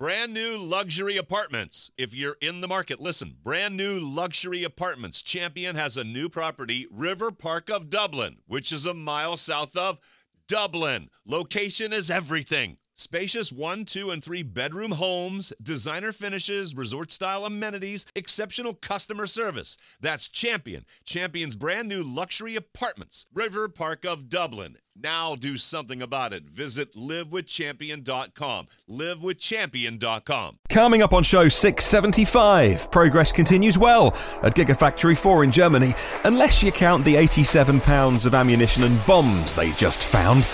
Brand new luxury apartments. If you're in the market, listen. Brand new luxury apartments. Champion has a new property, River Park of Dublin, which is a mile south of Dublin. Location is everything. Spacious 1, 2, and 3 bedroom homes, designer finishes, resort-style amenities, exceptional customer service. That's Champion. Champion's brand new luxury apartments, River Park of Dublin. Now do something about it. Visit livewithchampion.com. Livewithchampion.com. Coming up on show 675, progress continues well at Gigafactory 4 in Germany, unless you count the 87 pounds of ammunition and bombs they just found.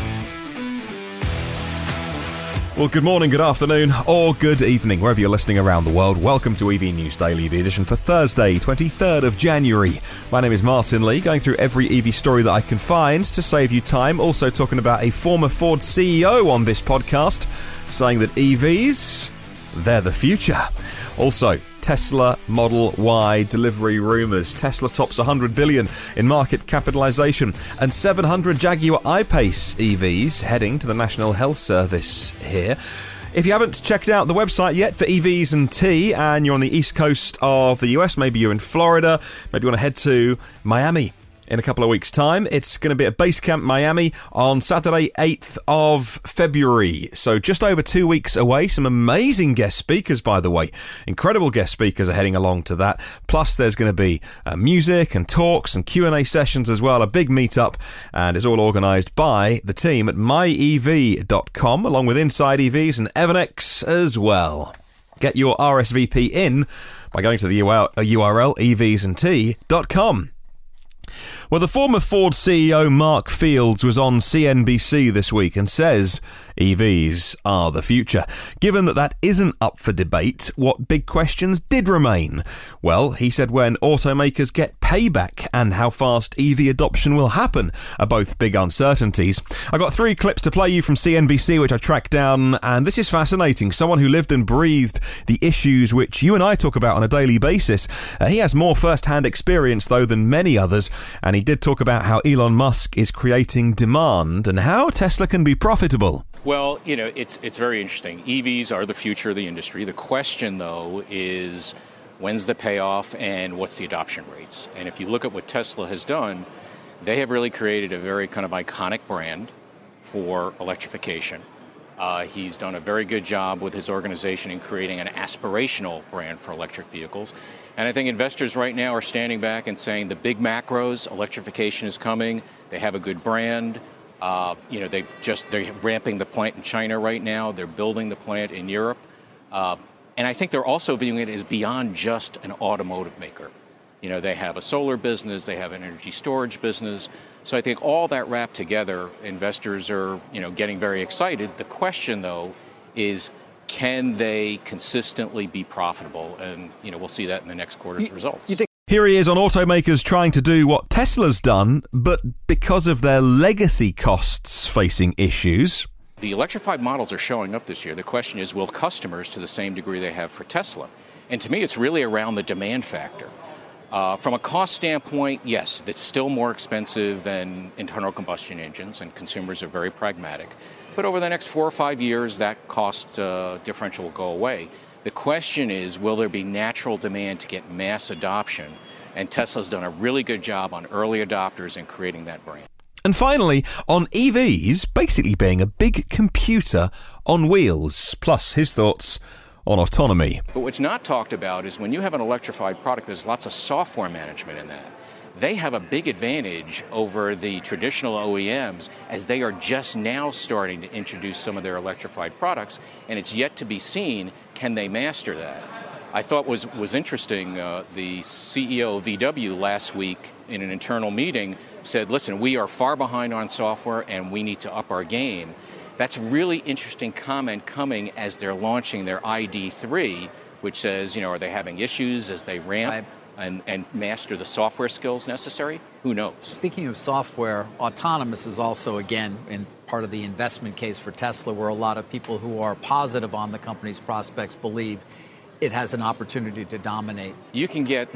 Well, good morning, good afternoon, or good evening, wherever you're listening around the world. Welcome to EV News Daily, the edition for Thursday, 23rd of January. My name is Martin Lee, going through every EV story that I can find to save you time. Also talking about a former Ford CEO on this podcast, saying that EVs, they're the future. Also, Tesla Model Y delivery rumours. Tesla tops 100 billion in market capitalisation, and 700 Jaguar I-Pace EVs heading to the National Health Service here. If you haven't checked out the website yet for EVs and T, and you're on the east coast of the US, maybe you're in Florida, maybe you want to head to Miami in a couple of weeks' time. It's going to be at Basecamp Miami on Saturday, 8th of February. So just over 2 weeks away. Some amazing guest speakers, by the way. Incredible guest speakers are heading along to that. Plus, there's going to be music and talks and Q&A sessions as well. A big meetup. And it's all organised by the team at myev.com, along with Inside EVs and Evernex as well. Get your RSVP in by going to the URL evsandT.com. Well, the former Ford CEO Mark Fields was on CNBC this week and says EVs are the future. Given that isn't up for debate, what big questions did remain? Well, he said when automakers get payback and how fast EV adoption will happen are both big uncertainties. I got 3 clips to play you from CNBC which I tracked down, and this is fascinating. Someone who lived and breathed the issues which you and I talk about on a daily basis. He has more first-hand experience, though, than many others, and he did talk about how Elon Musk is creating demand and how Tesla can be profitable. Well, you know, it's very interesting. EVs are the future of the industry. The question, though, is when's the payoff and what's the adoption rates? And if you look at what Tesla has done, they have really created a very kind of iconic brand for electrification. He's done a very good job with his organization in creating an aspirational brand for electric vehicles. And I think investors right now are standing back and saying the big macros, electrification is coming, they have a good brand. They're ramping the plant in China right now. They're building the plant in Europe. And I think they're also viewing it as beyond just an automotive maker. You know, they have a solar business, they have an energy storage business. So I think all that wrapped together, investors are, getting very excited. The question, though, is can they consistently be profitable? And, we'll see that in the next quarter's results. Here he is on automakers trying to do what Tesla's done, but because of their legacy costs facing issues. The electrified models are showing up this year. The question is, will customers to the same degree they have for Tesla? And to me, it's really around the demand factor. From a cost standpoint, yes, it's still more expensive than internal combustion engines, and consumers are very pragmatic. But over the next 4 or 5 years, that cost differential will go away. The question is, will there be natural demand to get mass adoption? And Tesla's done a really good job on early adopters and creating that brand. And finally, on EVs basically being a big computer on wheels, plus his thoughts on autonomy. But what's not talked about is when you have an electrified product, there's lots of software management in that. They have a big advantage over the traditional OEMs as they are just now starting to introduce some of their electrified products, and it's yet to be seen, can they master that? I thought was interesting, the CEO of VW last week in an internal meeting said, listen, we are far behind on software and we need to up our game. That's really interesting comment coming as they're launching their ID3, which says, are they having issues as they ramp and master the software skills necessary? Who knows? Speaking of software, autonomous is also, again, in part of the investment case for Tesla, where a lot of people who are positive on the company's prospects believe it has an opportunity to dominate. You can get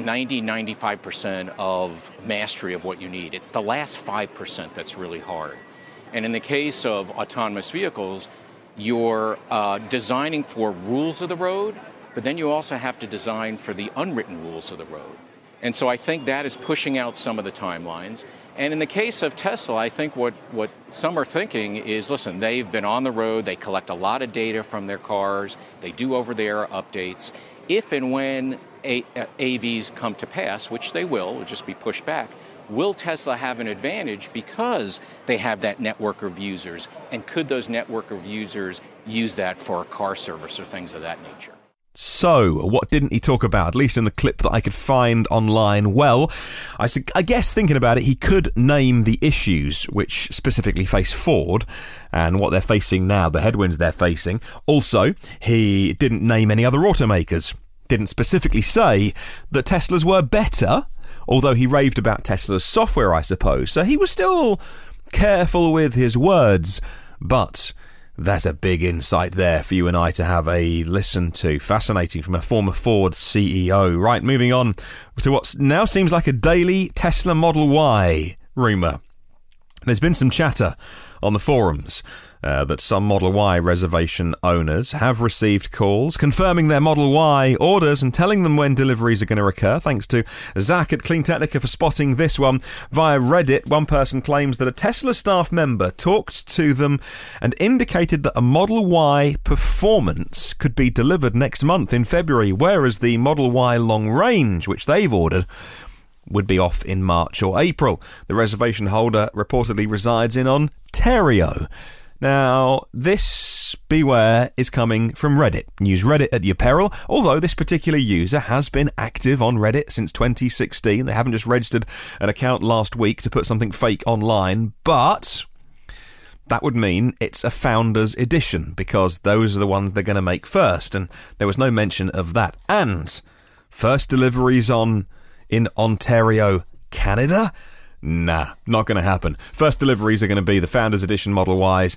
90-95% of mastery of what you need. It's the last 5% that's really hard. And in the case of autonomous vehicles, you're designing for rules of the road, but then you also have to design for the unwritten rules of the road. And so I think that is pushing out some of the timelines. And in the case of Tesla, I think what some are thinking is, listen, they've been on the road, they collect a lot of data from their cars, they do over-the-air updates. If and when AVs come to pass, which they will, it'll just be pushed back, will Tesla have an advantage because they have that network of users? And could those network of users use that for a car service or things of that nature? So, what didn't he talk about, at least in the clip that I could find online? Well, I guess thinking about it, he could name the issues which specifically face Ford and what they're facing now, the headwinds they're facing. Also, he didn't name any other automakers, didn't specifically say that Teslas were better, although he raved about Tesla's software, I suppose. So he was still careful with his words, but there's a big insight there for you and I to have a listen to. Fascinating, from a former Ford CEO. Right, moving on to what now seems like a daily Tesla Model Y rumour. There's been some chatter on the forums that some Model Y reservation owners have received calls confirming their Model Y orders and telling them when deliveries are going to occur. Thanks to Zach at Clean Technica for spotting this one. Via Reddit, one person claims that a Tesla staff member talked to them and indicated that a Model Y Performance could be delivered next month in February, whereas the Model Y Long Range, which they've ordered, would be off in March or April. The reservation holder reportedly resides in Ontario. Now, this, beware, is coming from Reddit. Use Reddit at your peril, although this particular user has been active on Reddit since 2016. They haven't just registered an account last week to put something fake online, but that would mean it's a Founders Edition, because those are the ones they're going to make first, and there was no mention of that. And first deliveries in Ontario, Canada? Nah, not going to happen. First deliveries are going to be the Founders Edition Model Ys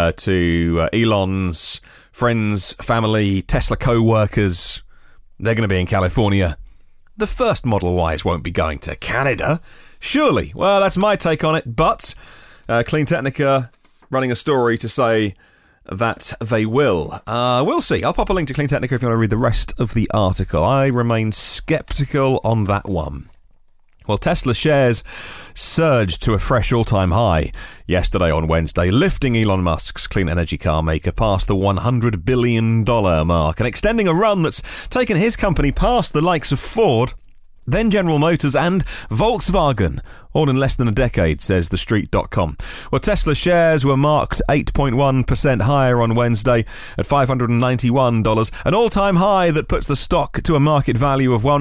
to Elon's friends, family, Tesla co-workers. They're going to be in California. The first Model Ys won't be going to Canada, surely. Well, that's my take on it, but Clean Technica running a story to say that they will. We'll see. I'll pop a link to Clean Technica if you want to read the rest of the article. I remain sceptical on that one. Well, Tesla shares surged to a fresh all-time high yesterday on Wednesday, lifting Elon Musk's clean energy car maker past the $100 billion mark and extending a run that's taken his company past the likes of Ford, then General Motors and Volkswagen, all in less than a decade, says TheStreet.com. Well, Tesla shares were marked 8.1% higher on Wednesday at $591, an all-time high that puts the stock to a market value of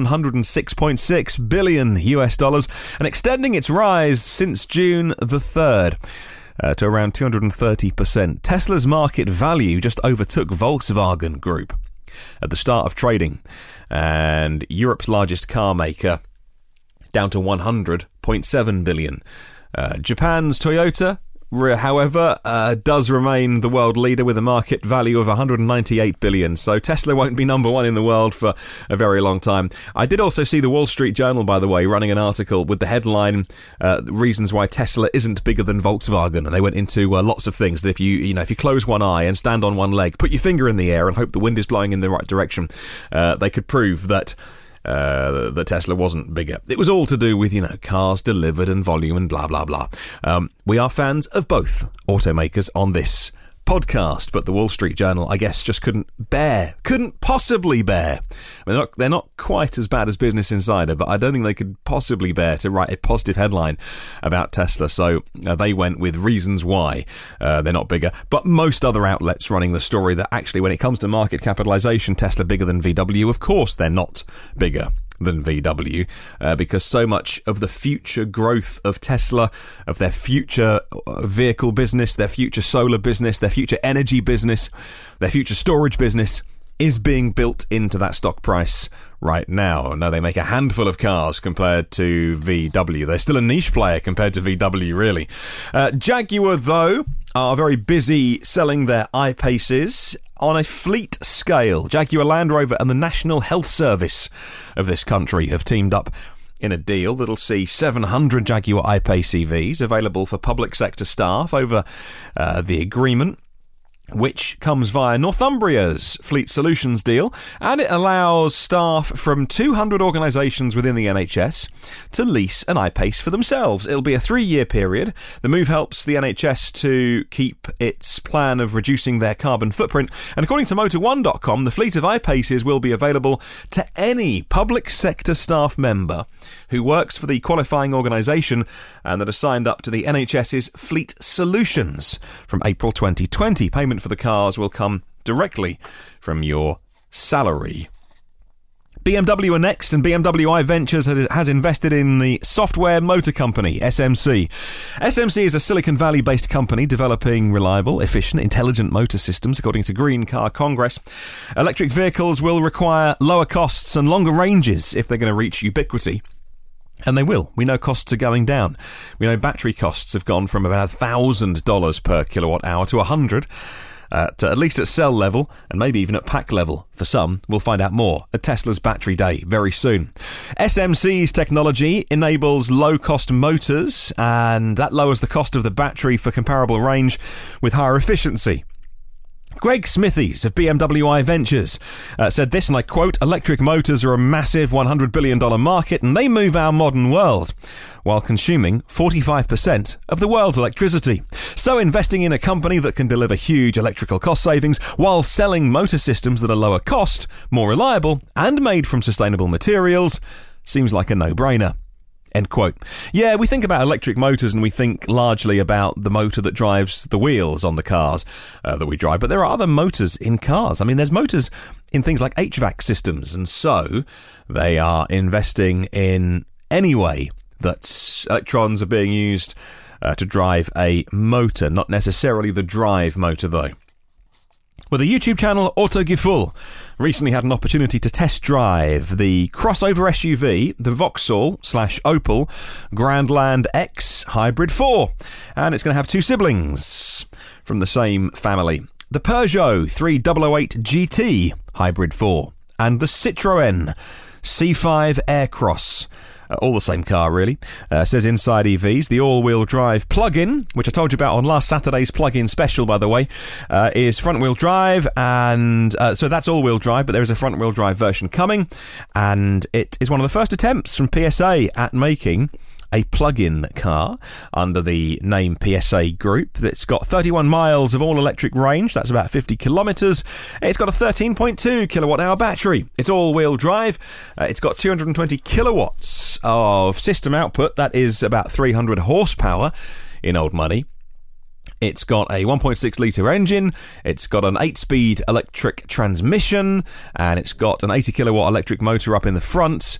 $106.6 billion and extending its rise since June the 3rd. To around 230%. Tesla's market value just overtook Volkswagen Group at the start of trading, and Europe's largest car maker down to $100.7 billion. Japan's Toyota, however, does remain the world leader with a market value of $198 billion. So Tesla won't be number one in the world for a very long time. I did also see the Wall Street Journal, by the way, running an article with the headline, reasons why Tesla isn't bigger than Volkswagen. And they went into lots of things that if you close one eye and stand on one leg, put your finger in the air and hope the wind is blowing in the right direction, they could prove that the Tesla wasn't bigger. It was all to do with, cars delivered and volume and blah, blah, blah. We are fans of both automakers on this podcast, but the Wall Street Journal, I guess, just couldn't possibly bear. I mean, they're not quite as bad as Business Insider, but I don't think they could possibly bear to write a positive headline about Tesla. So they went with reasons why they're not bigger. But most other outlets running the story that actually, when it comes to market capitalization, Tesla bigger than VW, of course they're not bigger than VW, because so much of the future growth of Tesla, of their future vehicle business, their future solar business, their future energy business, their future storage business is being built into that stock price right now. Now, they make a handful of cars compared to VW. They're still a niche player compared to VW, really. Jaguar, though, are very busy selling their I-Paces on a fleet scale. Jaguar Land Rover and the National Health Service of this country have teamed up in a deal that'll see 700 Jaguar I-Pace EVs available for public sector staff over the agreement which comes via Northumbria's Fleet Solutions deal, and it allows staff from 200 organisations within the NHS to lease an I-Pace for themselves. It'll be a 3-year period. The move helps the NHS to keep its plan of reducing their carbon footprint, and according to Motor1.com, the fleet of I-Paces will be available to any public sector staff member who works for the qualifying organisation and that are signed up to the NHS's Fleet Solutions from April 2020. Payment for the cars will come directly from your salary. BMW are next, and BMW i Ventures has invested in the software motor company SMC. SMC is a Silicon Valley-based company developing reliable, efficient, intelligent motor systems, according to Green Car Congress. Electric vehicles will require lower costs and longer ranges if they're going to reach ubiquity. And they will. We know costs are going down. We know battery costs have gone from about $1,000 per kilowatt hour to $100, at least at cell level, and maybe even at pack level for some. We'll find out more at Tesla's Battery Day very soon. SMC's technology enables low-cost motors, and that lowers the cost of the battery for comparable range with higher efficiency. Greg Smithies of BMW i Ventures said this, and I quote, "Electric motors are a massive $100 billion market, and they move our modern world while consuming 45% of the world's electricity. So investing in a company that can deliver huge electrical cost savings while selling motor systems that are lower cost, more reliable, and made from sustainable materials seems like a no-brainer." End quote. Yeah, we think about electric motors and we think largely about the motor that drives the wheels on the cars that we drive, but there are other motors in cars. I mean, there's motors in things like HVAC systems, and so they are investing in any way that electrons are being used to drive a motor, not necessarily the drive motor though. Well, the YouTube channel Autogefühl recently had an opportunity to test drive the crossover SUV, the Vauxhall/Opel Grandland X Hybrid 4. And it's going to have two siblings from the same family. The Peugeot 3008 GT Hybrid 4 and the Citroën C5 Aircross. All the same car, really. Says Inside EVs, the all-wheel drive plug-in, which I told you about on last Saturday's plug-in special, by the way, is front-wheel drive, and so that's all-wheel drive, but there is a front-wheel drive version coming, and it is one of the first attempts from PSA at making a plug-in car under the name PSA Group that's got 31 miles of all-electric range. That's about 50 kilometres. It's got a 13.2 kilowatt-hour battery. It's all-wheel drive. It's got 220 kilowatts of system output. That is about 300 horsepower in old money. It's got a 1.6 litre engine, it's got an 8-speed electric transmission, and it's got an 80 kilowatt electric motor up in the front,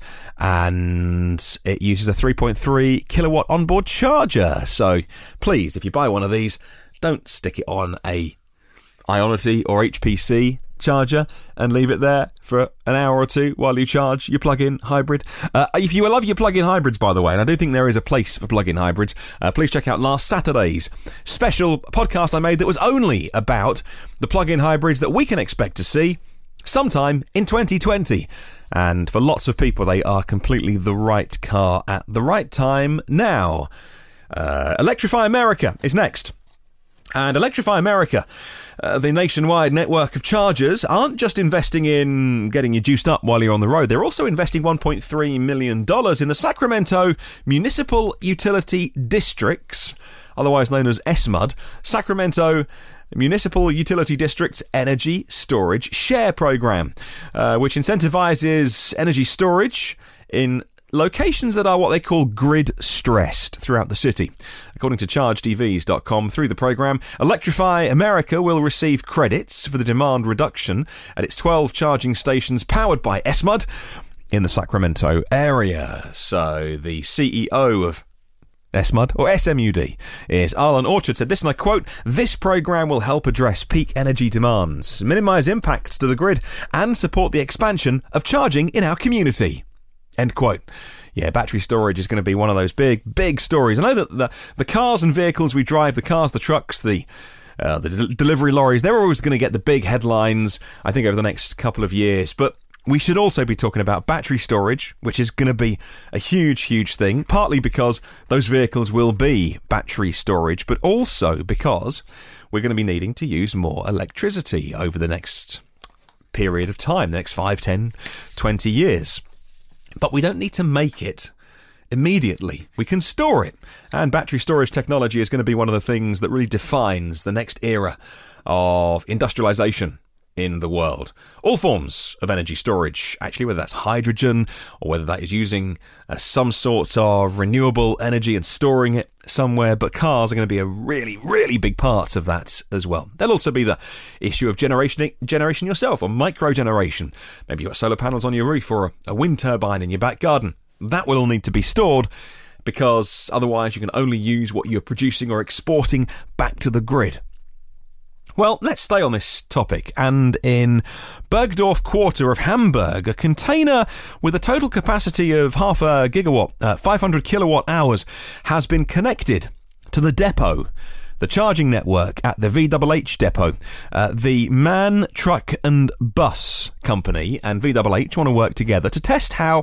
and it uses a 3.3 kilowatt onboard charger. So please, if you buy one of these, don't stick it on a Ionity or HPC charger and leave it there for an hour or two while you charge your plug-in hybrid. If you love your plug-in hybrids, by the way, and I do think there is a place for plug-in hybrids, please check out last Saturday's special podcast I made that was only about the plug-in hybrids that we can expect to see sometime in 2020. And for lots of people, they are completely the right car at the right time now. Electrify America is next. And Electrify America, the nationwide network of chargers, aren't just investing in getting you juiced up while you're on the road. They're also investing $1.3 million in the Sacramento Municipal Utility Districts, otherwise known as SMUD, Sacramento Municipal Utility District's Energy Storage Share Program, which incentivizes energy storage in locations that are what they call grid stressed throughout the city. According to ChargedEVs.com, through the program, Electrify America will receive credits for the demand reduction at its 12 charging stations powered by SMUD in the Sacramento area. So the CEO of SMUD, or SMUD, is Arlen Orchard, said this, and I quote, "This program will help address peak energy demands, minimise impacts to the grid, and support the expansion of charging in our community." End quote. Yeah, battery storage is going to be one of those big stories. I know that the cars and vehicles we drive, the cars, the trucks, the delivery lorries, they're always going to get the big headlines, I think, over the next couple of years. But we should also be talking about battery storage, which is going to be a huge thing, partly because those vehicles will be battery storage, but also because we're going to be needing to use more electricity over the next period of time, the next 5, 10, 20 years. But we don't need to make it immediately. We can store it. And battery storage technology is going to be one of the things that really defines the next era of industrialization in the world. All forms of energy storage, actually, whether that's hydrogen or whether that is using some sorts of renewable energy and storing it somewhere, but cars are going to be a really, really big part of that as well. There'll also be the issue of generation yourself, or micro-generation. Maybe you've got solar panels on your roof or a wind turbine in your back garden. That will all need to be stored, because otherwise you can only use what you're producing or exporting back to the grid. Well, let's stay on this topic, and in Bergdorf Quarter of Hamburg, a container with a total capacity of half a gigawatt, 500 kilowatt hours, has been connected to the depot, the charging network at the VHH depot. The MAN Truck and Bus Company and VHH want to work together to test how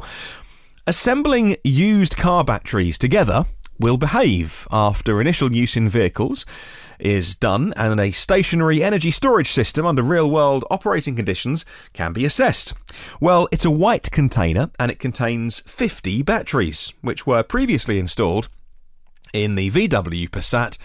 assembling used car batteries together will behave after initial use in vehicles is done and a stationary energy storage system under real-world operating conditions can be assessed. Well, it's a white container and it contains 50 batteries, which were previously installed in the VW Passat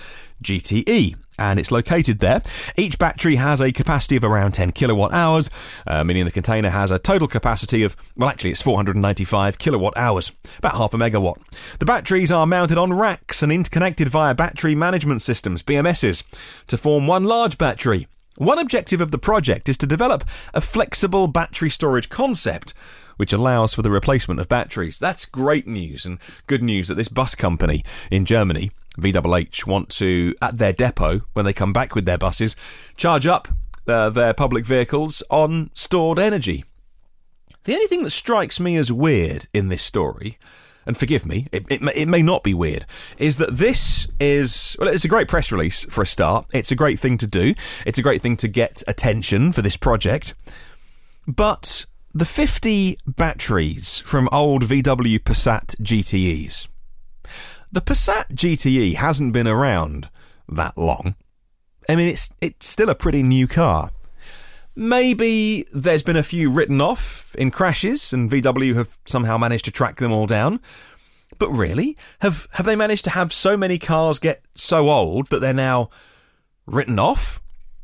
GTE, and it's located there. Each battery has a capacity of around 10 kilowatt hours, meaning the container has a total capacity of, well, actually it's 495 kilowatt hours, about half a megawatt. The batteries are mounted on racks and interconnected via battery management systems, BMSs, to form one large battery. One objective of the project is to develop a flexible battery storage concept which allows for the replacement of batteries. That's great news, and good news that this bus company in Germany, VHH, want to, at their depot, when they come back with their buses, charge up their public vehicles on stored energy. The only thing that strikes me as weird in this story, and forgive me, it may not be weird, is that this is, well, it's a great press release for a start. It's a great thing to do. It's a great thing to get attention for this project. But the 50 batteries from old VW Passat GTEs. The Passat GTE hasn't been around that long. I mean, it's still a pretty new car. Maybe there's been a few written off in crashes and VW have somehow managed to track them all down. But really, have they managed to have so many cars get so old that they're now written off?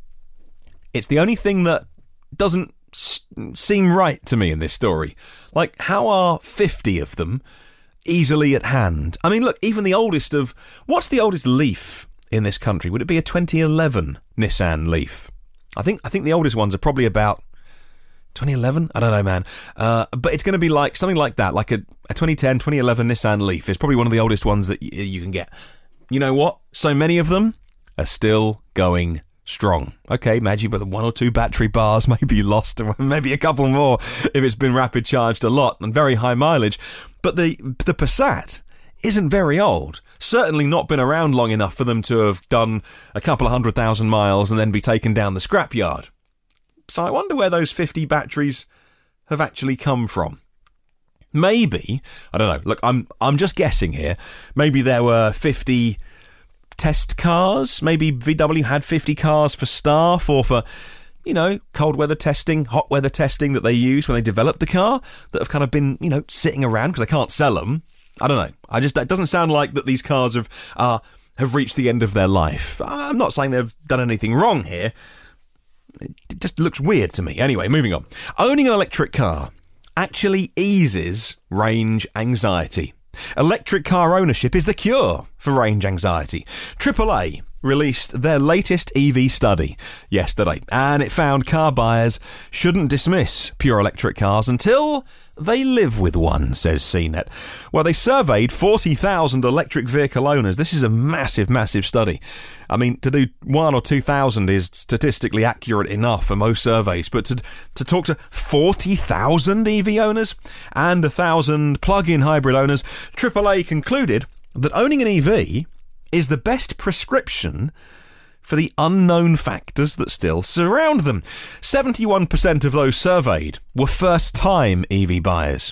It's the only thing that doesn't seem right to me in this story. Like, how are 50 of them easily at hand? I mean, look, even the oldest of... What's the oldest Leaf in this country? Would it be a 2011 Nissan Leaf? I think the oldest ones are probably about 2011? I don't know, man. But it's going to be like something like that, like a 2010, 2011 Nissan Leaf is probably one of the oldest ones that you can get. You know what? So many of them are still going strong. Okay, imagine but the one or two battery bars may be lost, or maybe a couple more if it's been rapid charged a lot and very high mileage. But the Passat isn't very old. Certainly not been around long enough for them to have done a couple of 100,000 miles and then be taken down the scrapyard. So I wonder where those 50 batteries have actually come from. Maybe, I don't know, look, I'm just guessing here, maybe there were 50 test cars. Maybe VW had 50 cars for staff or for, you know, cold weather testing, hot weather testing that they used when they developed the car that have kind of been, you know, sitting around because they can't sell them. I don't know. It doesn't sound like that these cars have reached the end of their life. I'm not saying they've done anything wrong here. It just looks weird to me. Anyway, moving on. Owning an electric car actually eases range anxiety. Electric car ownership is the cure for range anxiety. AAA released their latest EV study yesterday, and it found car buyers shouldn't dismiss pure electric cars until they live with one, says CNET. Well, they surveyed 40,000 electric vehicle owners. This is a massive, massive study. I mean, to do 1,000 or 2,000 is statistically accurate enough for most surveys, but to talk to 40,000 EV owners and 1,000 plug-in hybrid owners, AAA concluded that owning an EV is the best prescription for the unknown factors that still surround them. 71% of those surveyed were first-time EV buyers.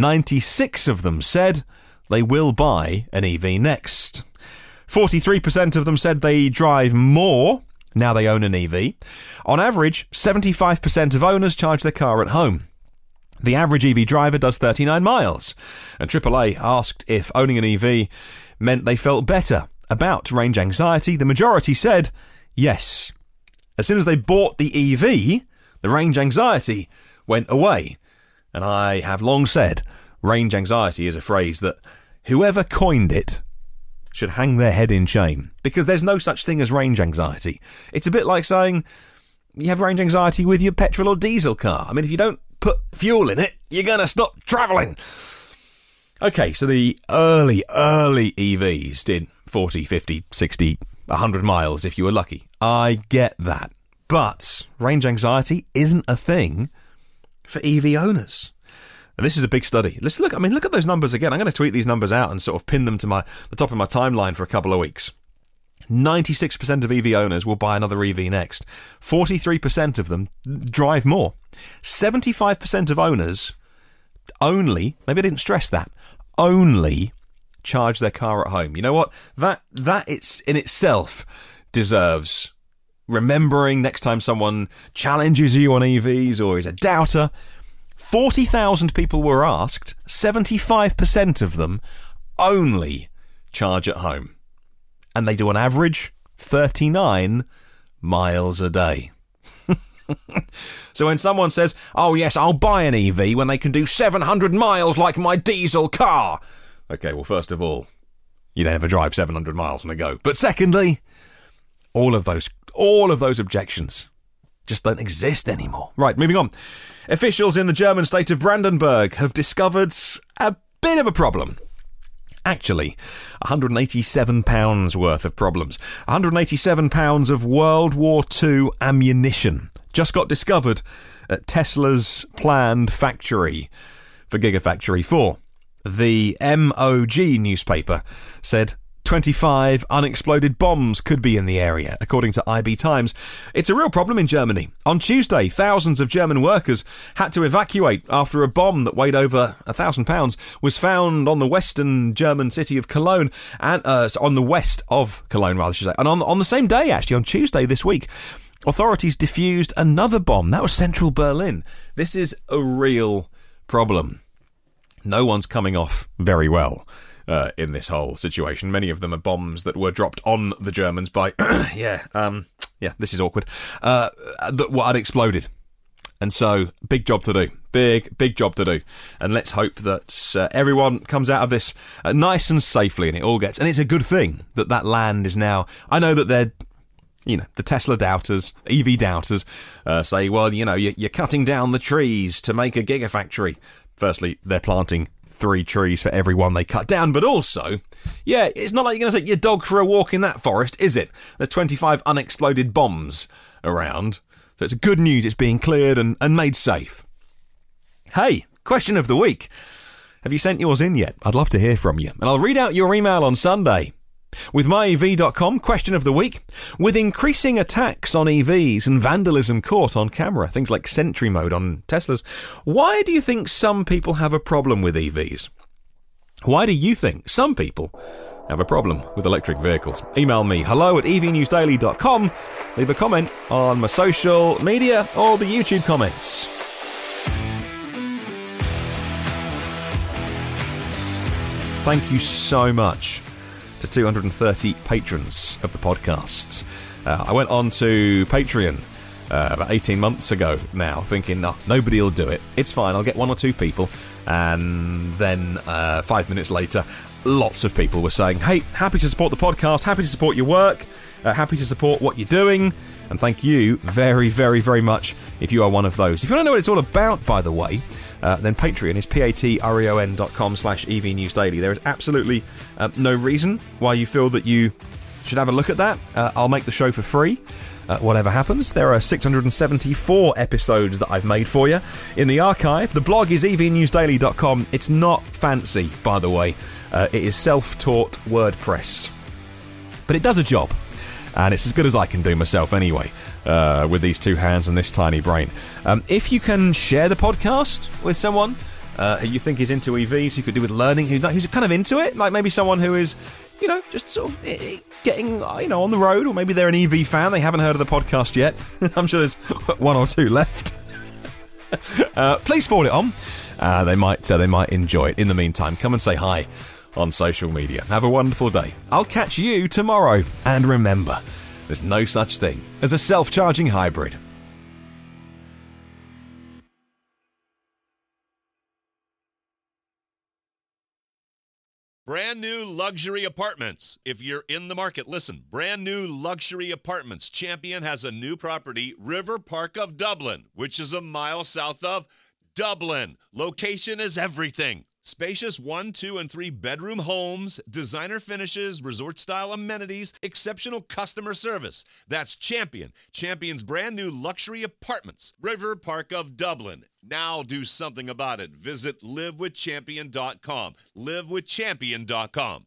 96 of them said they will buy an EV next. 43% of them said they drive more Now they own an EV. On average, 75% of owners charge their car at home. The average EV driver does 39 miles. And AAA asked if owning an EV meant they felt better about range anxiety. The majority said yes. As soon as they bought the EV, the range anxiety went away. And I have long said range anxiety is a phrase that whoever coined it should hang their head in shame, because there's no such thing as range anxiety. It's a bit like saying you have range anxiety with your petrol or diesel car. I mean, if you don't put fuel in it, you're going to stop travelling. Okay, so the early EVs did 40, 50, 60, 100 miles if you were lucky. I get that. But range anxiety isn't a thing for EV owners. And this is a big study. Let's look at those numbers again. I'm going to tweet these numbers out and sort of pin them to the top of my timeline for a couple of weeks. 96% of EV owners will buy another EV next. 43% of them drive more. 75% of owners only, maybe I didn't stress that, only charge their car at home. You know what? That it's in itself deserves remembering next time someone challenges you on EVs or is a doubter. 40,000 people were asked, 75% of them only charge at home. And they do on average 39 miles a day. So when someone says, oh yes, I'll buy an EV when they can do 700 miles like my diesel car. Okay, well, first of all, you don't ever drive 700 miles on a go. But secondly, all of those objections just don't exist anymore. Right, moving on. Officials in the German state of Brandenburg have discovered a bit of a problem. Actually, £187 worth of problems. £187 of World War II ammunition just got discovered at Tesla's planned factory for Gigafactory 4. The MOG newspaper said 25 unexploded bombs could be in the area, according to IB Times. It's a real problem in Germany. On Tuesday, thousands of German workers had to evacuate after a bomb that weighed over £1,000 was found on the western German city of Cologne, and on the west of Cologne, rather, I should say. And on the same day, actually, on Tuesday this week, authorities defused another bomb. That was central Berlin. This is a real problem. No one's coming off very well in this whole situation. Many of them are bombs that were dropped on the Germans by, this is awkward, that had exploded. And so, big job to do. Big job to do. And let's hope that everyone comes out of this nice and safely, and and it's a good thing that land is now, I know that they're, the Tesla doubters, EV doubters, say, well, you're cutting down the trees to make a gigafactory. Firstly, they're planting 3 trees for every one they cut down, but also, it's not like you're going to take your dog for a walk in that forest, is it? There's 25 unexploded bombs around, so it's good news it's being cleared and made safe. Hey, question of the week. Have you sent yours in yet? I'd love to hear from you, and I'll read out your email on Sunday. With myev.com, question of the week. With increasing attacks on EVs and vandalism caught on camera, things like Sentry Mode on Teslas, why do you think some people have a problem with EVs? Why do you think some people have a problem with electric vehicles? Email me, hello@evnewsdaily.com. Leave a comment on my social media or the YouTube comments. Thank you so much to 230 patrons of the podcasts. I went on to Patreon about 18 months ago now, thinking, no, nobody will do it. It's fine, I'll get 1 or 2 people. And then 5 minutes later, lots of people were saying, hey, happy to support the podcast, happy to support your work, happy to support what you're doing. And thank you very, very, very much if you are one of those. If you want to know what it's all about, by the way, then Patreon is patreon.com/evnewsdaily. There is absolutely no reason why you feel that you should have a look at that. I'll make the show for free, whatever happens. There are 674 episodes that I've made for you in the archive. The blog is evnewsdaily.com. It's not fancy, by the way. It is self-taught WordPress. But it does a job. And it's as good as I can do myself anyway, with these 2 hands and this tiny brain. If you can share the podcast with someone who you think is into EVs, who could do with learning, who's kind of into it, like maybe someone who is just sort of getting, on the road, or maybe they're an EV fan, they haven't heard of the podcast yet. I'm sure there's one or two left. Please forward it on. They might enjoy it. In the meantime, come and say hi on social media. Have a wonderful day. I'll catch you tomorrow. And remember, there's no such thing as a self-charging hybrid. Brand new luxury apartments. If you're in the market, listen. Brand new luxury apartments. Champion has a new property, River Park of Dublin, which is a mile south of Dublin. Location is everything. Spacious 1, 2, and 3 bedroom homes, designer finishes, resort-style amenities, exceptional customer service. That's Champion. Champion's brand new luxury apartments, River Park of Dublin. Now do something about it. Visit livewithchampion.com. livewithchampion.com.